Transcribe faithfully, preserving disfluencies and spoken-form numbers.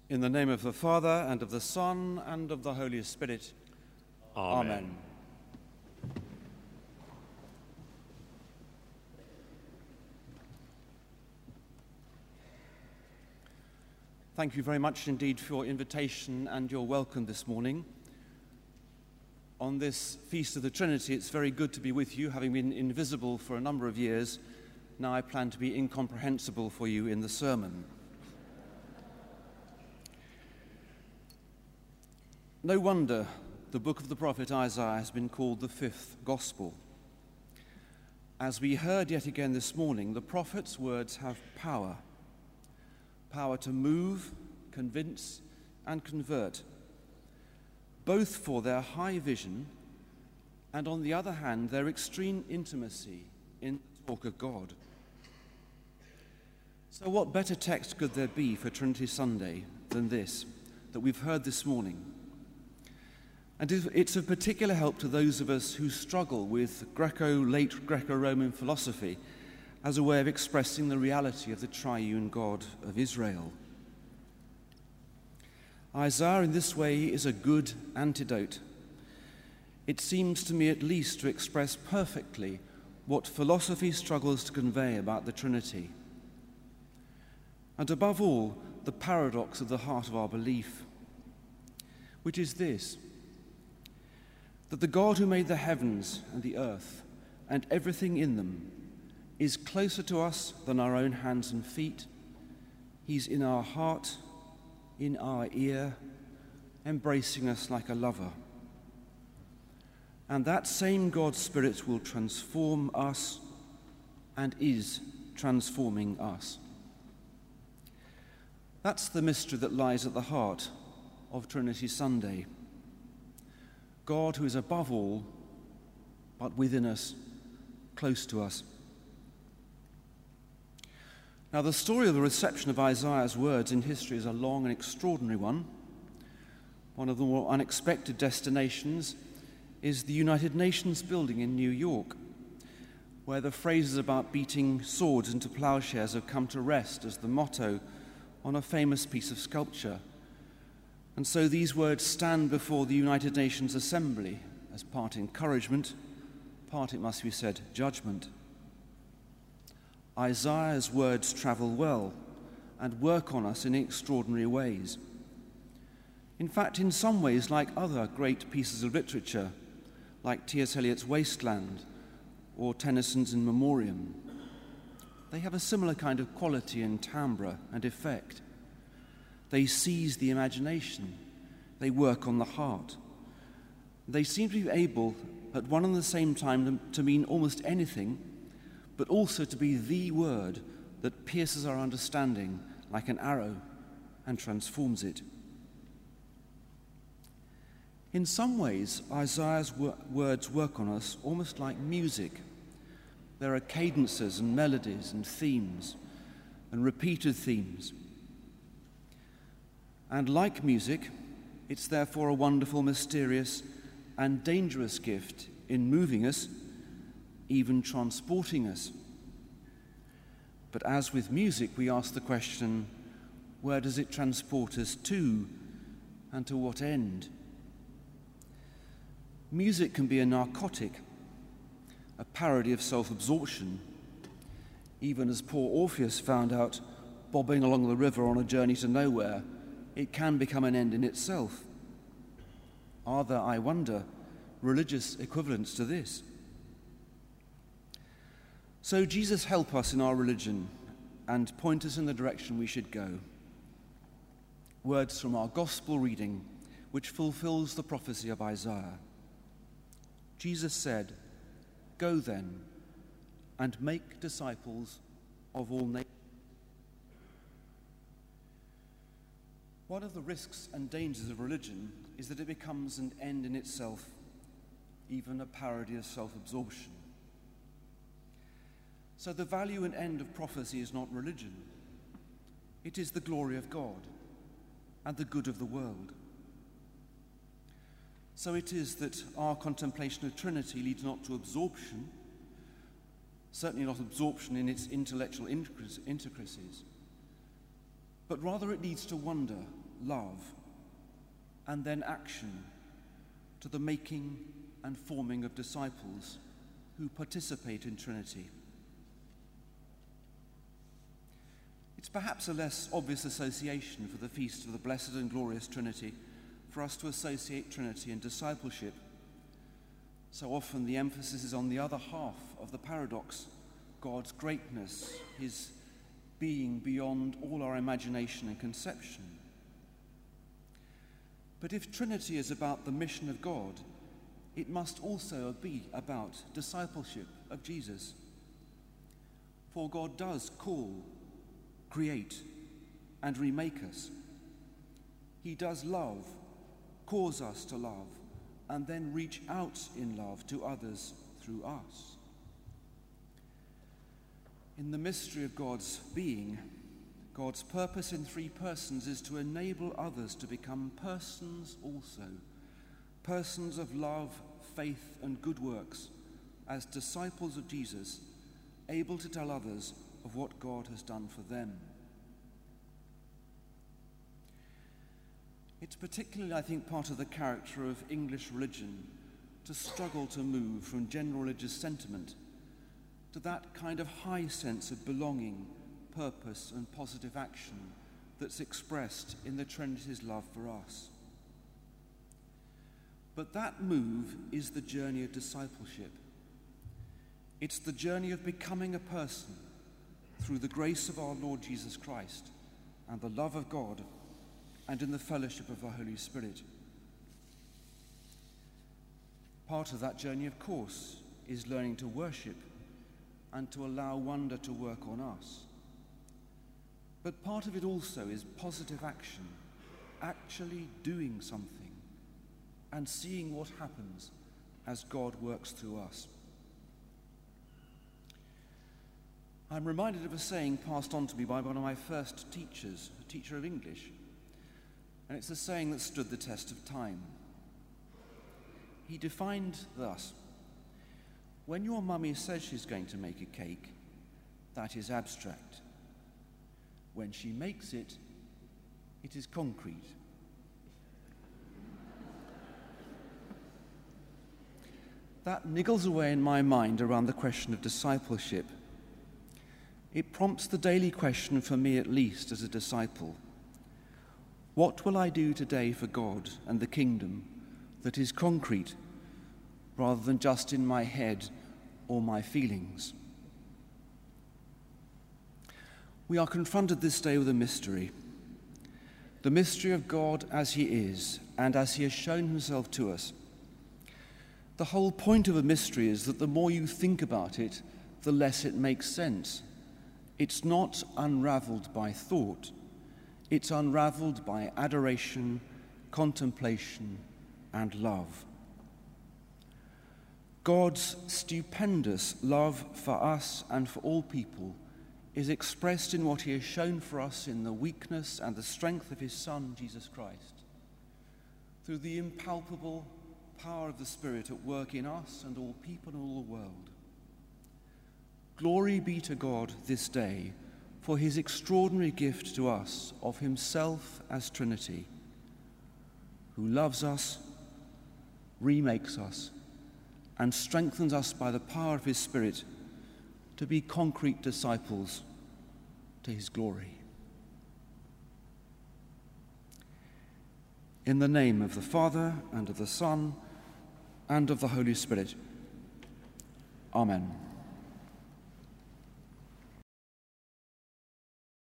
In the name of the Father, and of the Son, and of the Holy Spirit. Amen. Amen. Thank you very much indeed for your invitation and your welcome this morning. On this Feast of the Trinity, it's very good to be with you, having been invisible for a number of years. Now I plan to be incomprehensible for you in the sermon. No wonder the book of the prophet Isaiah has been called the fifth gospel. As we heard yet again this morning, the prophet's words have power. Power to move, convince, and convert, both for their high vision and, on the other hand, their extreme intimacy in the talk of God. So what better text could there be for Trinity Sunday than this, that we've heard this morning? And it's of particular help to those of us who struggle with Greco, late Greco-Roman philosophy as a way of expressing the reality of the triune God of Israel. Isaiah in this way is a good antidote. It seems to me at least to express perfectly what philosophy struggles to convey about the Trinity. And above all, the paradox of the heart of our belief, which is this: that the God who made the heavens and the earth and everything in them is closer to us than our own hands and feet. He's in our heart, in our ear, embracing us like a lover. And that same God's Spirit will transform us and is transforming us. That's the mystery that lies at the heart of Trinity Sunday. God who is above all, but within us, close to us. Now, the story of the reception of Isaiah's words in history is a long and extraordinary one. One of the more unexpected destinations is the United Nations building in New York, where the phrases about beating swords into plowshares have come to rest as the motto on a famous piece of sculpture. And so these words stand before the United Nations Assembly as part encouragement, part, it must be said, judgment. Isaiah's words travel well and work on us in extraordinary ways. In fact, in some ways, like other great pieces of literature, like T S Eliot's Wasteland or Tennyson's In Memoriam, they have a similar kind of quality and timbre and effect. They seize the imagination. They work on the heart. They seem to be able, at one and the same time, to mean almost anything, but also to be the word that pierces our understanding like an arrow and transforms it. In some ways, Isaiah's wor- words work on us almost like music. There are cadences and melodies and themes and repeated themes. And like music, it's therefore a wonderful, mysterious, and dangerous gift in moving us, even transporting us. But as with music, we ask the question, where does it transport us to, and to what end? Music can be a narcotic, a parody of self-absorption, even as poor Orpheus found out, bobbing along the river on a journey to nowhere. It can become an end in itself. Are there, I wonder, religious equivalents to this? So Jesus, help us in our religion and point us in the direction we should go. Words from our gospel reading, which fulfills the prophecy of Isaiah. Jesus said, "Go then and make disciples of all nations." One of the risks and dangers of religion is that it becomes an end in itself, even a parody of self-absorption. So the value and end of prophecy is not religion. It is the glory of God and the good of the world. So it is that our contemplation of Trinity leads not to absorption, certainly not absorption in its intellectual intricacies, but rather it leads to wonder love, and then action to the making and forming of disciples who participate in Trinity. It's perhaps a less obvious association for the Feast of the Blessed and Glorious Trinity for us to associate Trinity and discipleship. So often the emphasis is on the other half of the paradox, God's greatness, his being beyond all our imagination and conception. But if Trinity is about the mission of God, it must also be about discipleship of Jesus. For God does call, create, and remake us. He does love, cause us to love, and then reach out in love to others through us. In the mystery of God's being, God's purpose in three persons is to enable others to become persons also, persons of love, faith, and good works, as disciples of Jesus, able to tell others of what God has done for them. It's particularly, I think, part of the character of English religion to struggle to move from general religious sentiment to that kind of high sense of belonging, purpose, and positive action that's expressed in the Trinity's love for us. But that move is the journey of discipleship. It's the journey of becoming a person through the grace of our Lord Jesus Christ and the love of God and in the fellowship of the Holy Spirit. Part of that journey, of course, is learning to worship and to allow wonder to work on us. But part of it also is positive action, actually doing something and seeing what happens as God works through us. I'm reminded of a saying passed on to me by one of my first teachers, a teacher of English. And it's a saying that stood the test of time. He defined thus: when your mummy says she's going to make a cake, that is abstract. When she makes it, it is concrete. That niggles away in my mind around the question of discipleship. It prompts the daily question, for me at least, as a disciple: what will I do today for God and the kingdom that is concrete rather than just in my head or my feelings? We are confronted this day with a mystery. The mystery of God as he is and as he has shown himself to us. The whole point of a mystery is that the more you think about it, the less it makes sense. It's not unraveled by thought. It's unraveled by adoration, contemplation, and love. God's stupendous love for us and for all people is expressed in what he has shown for us in the weakness and the strength of his Son, Jesus Christ, through the impalpable power of the Spirit at work in us and all people in all the world. Glory be to God this day for his extraordinary gift to us of himself as Trinity, who loves us, remakes us, and strengthens us by the power of his Spirit to be concrete disciples to his glory. In the name of the Father, and of the Son, and of the Holy Spirit. Amen.